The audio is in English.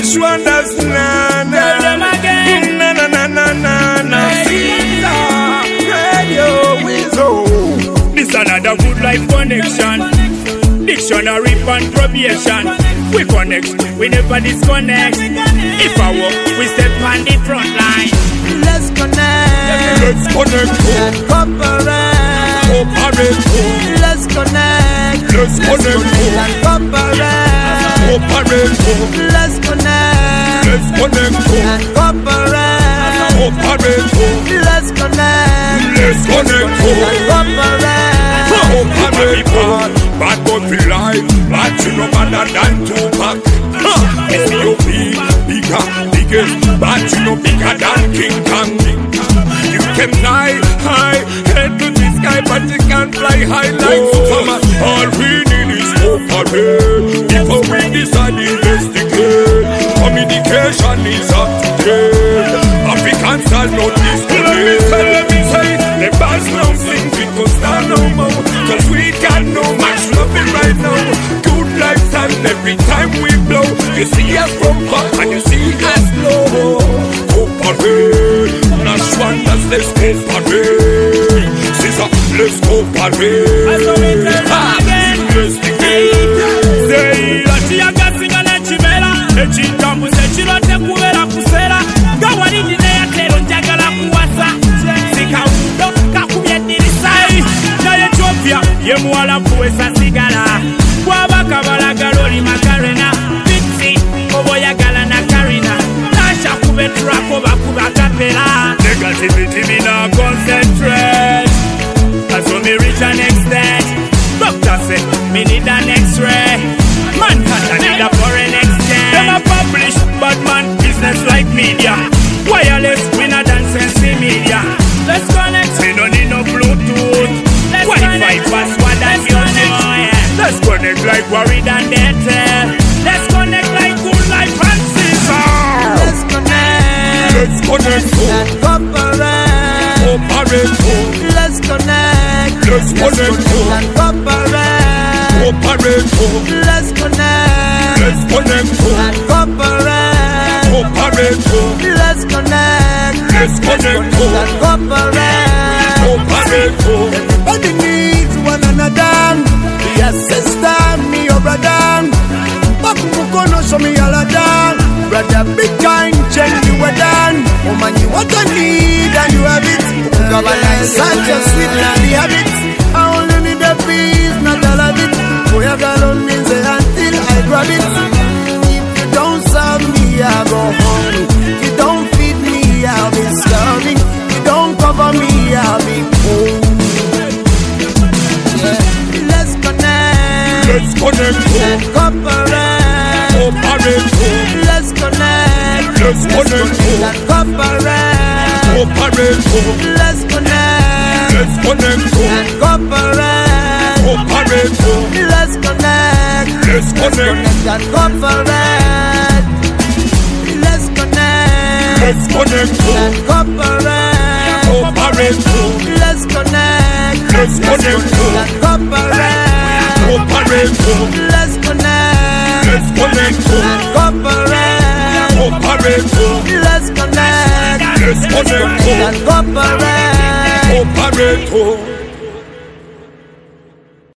Nash wonders, na na. Tell them again. Na na na na na na. Radio Weasel. This another good life connection. Dictionary and probation. We connect, we never disconnect. If I walk, we step on the front line. Let's connect. Let's connect. And cooperate. Cooperate. Let's connect. Let's connect. And cooperate. Cooperate. Let's connect. Let's connect. And cooperate. Cooperate. Let's connect. Let's connect. And cooperate. Cooperate. Bad boy feel like, but you know better than Tupac. S.O.P. bigger, biggest, but you know bigger than King Kong. You can fly high, head to the sky, but you can't fly high like Superman. All we need is cooperate. Before we decide to investigate, communication is up to date. Africans are not discriminated. Let me say, the boss now sing because stand no more. Cause we got no much loving right now. Good lifestyle every time we blow. You see us from far and you see us low. Cooperate. Nash wonders, let's cooperate. Sister, let's cooperate. Say, Lachiaga singana chimera. Echitambu se chirote kubera kusera. Gawari dineya tero njagala kuwasa. Sika udo kakubye dirisai. Na Ethiopia ye muwala kuwesa sigala. Kwabaka balagaloli makarena. Bitsi oboyagala na Karina. Nasha kubetura koba kuba kapera. Negativity me now concentrate. As for me reach an extent. Doctor say me need an X-ray. Man can't need a foreign exchange. Them a publish bad man business like media. Wireless winner than sensi media. Let's connect. We don't need no Bluetooth. Wi-Fi password and YouTube. Let's connect like Worried and Airtel. Let's connect like Good Life and Caesar. Let's connect. Let's connect. And cooperate. Cooperate. Let's connect. Let's connect. And cooperate. Cooperate. Let's connect. Let's connect. And cooperate. Cooperate. Let's connect. Let's connect. And cooperate. Cooperate. Everybody needs one another. Be a sister, me your brother. Bakukono show me all of them. Brother, big kind, change you were done. Woman, you what I need and you have it. Governance and just sweet and the habit. I only need a piece, not all of it. Boy, I got on me say until I grab it. If you don't serve me, I go home. If you don't feed me, I'll be starving. If you don't cover me, I'll be cold. Yeah. Let's connect. Let's connect. And cooperate. Cooperate. Let's connect. Let's connect. And cooperate. Cooperate. Let's connect. Let's connect. And cooperate. Cooperate. Let's connect. Let's connect. And cooperate. Let's connect. Let's connect. And cooperate. Cooperate. Let's connect. Let's connect. And cooperate. Cooperate. Let's connect. Let's connect. And cooperate. Cooperate. Let's connect. Let's connect. And cooperate. Cooperate.